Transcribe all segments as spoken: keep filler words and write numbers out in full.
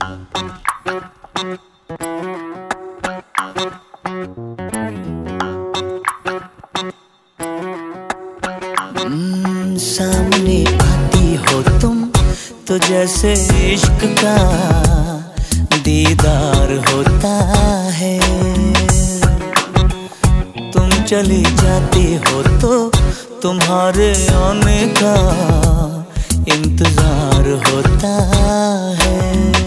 सामने आती हो तुम तो जैसे इश्क का दीदार होता है। तुम चली जाती हो तो तुम्हारे आने का इंतजार होता है।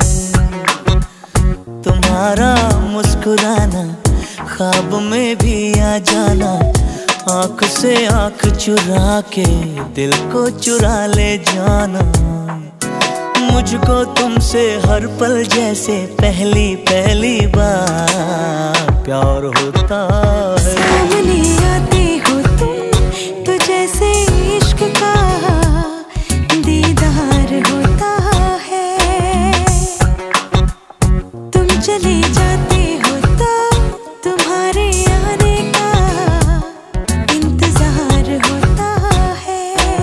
तुम्हारा मुस्कुराना ख्वाब में भी आ जाना, आँख से आँख चुरा के दिल को चुरा ले जाना। मुझको तुमसे हर पल जैसे पहली पहली बार प्यार होता है। सामने आते हो तुम तो जैसे इश्क का दीदार होता है। तुम चले जाते हो तो तुम्हारे आने का इंतजार होता है।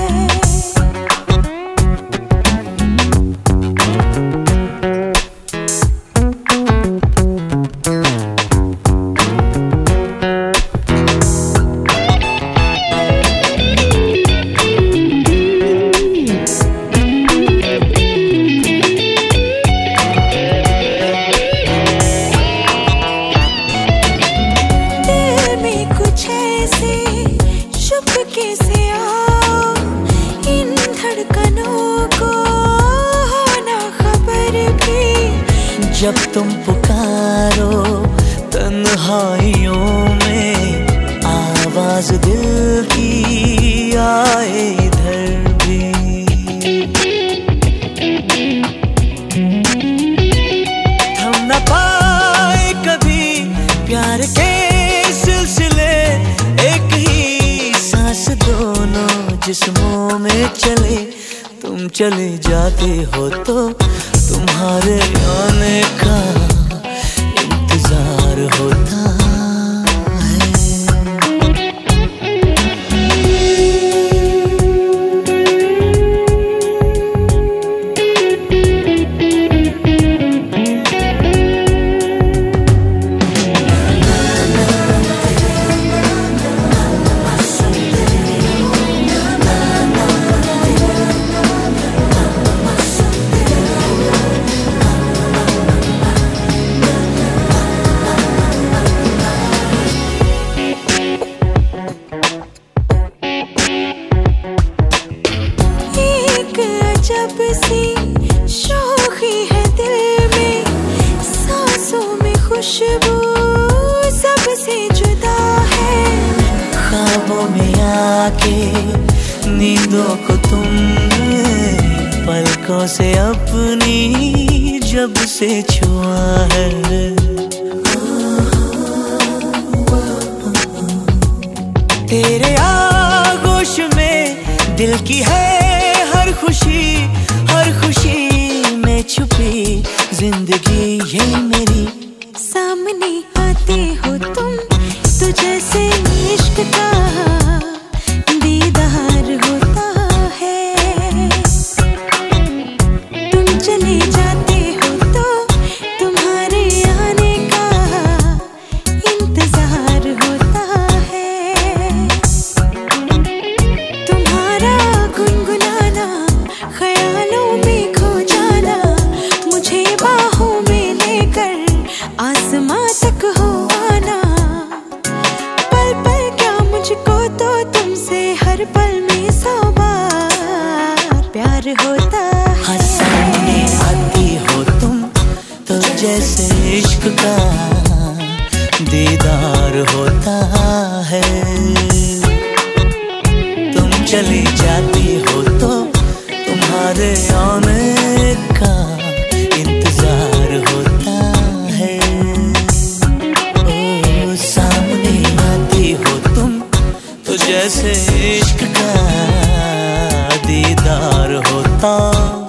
कैसे आओ इन धड़कनों को होना खबर भी। जब तुम पुकारो तन्हाइयों में आवाज दिल की आए इधर भी। थम न पाए कभी प्यार के सिलसिले, एक ही दोनों जिस्मों में चले। तुम चले जाते हो तो तुम्हारे आने का इंतजार होता जब सी शौकी है दिल में, सांसों में खुशबू सबसे जुदा है। ख्वाबों में आके नींदों को तुमने पलकों से अपनी जब से छुआ है। तेरे आगोश में दिल की है हर खुशी, हर खुशी में छुपी जिंदगी ये मेरी। सामने आते हो तुम तो जैसे इश्क का दीदार होता है। तुम चले जाते हो तो तुम्हारे आने का इंतजार होता है। तुम्हारा गुनगुनाना, ख्यालों में खो जाना, मुझे बाहों में लेकर आसमां तक हो आना। पल पल क्या मुझको तो तुमसे हर पल में सौ बार प्यार होता है। सामने आती हो तुम तो जैसे इश्क का दीदार होता है। तुम चली जाती हो तो तुम्हारे आने का इंतजार होता है। ओ सामने आती हो तुम तो जैसे इश्क का दीदार होता